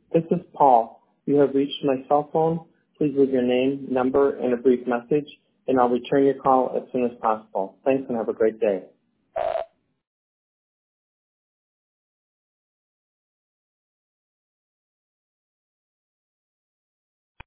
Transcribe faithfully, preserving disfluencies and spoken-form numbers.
This is Paul. You have reached my cell phone. Please leave your name, number, and a brief message, and I'll return your call as soon as possible. Thanks and have a great day.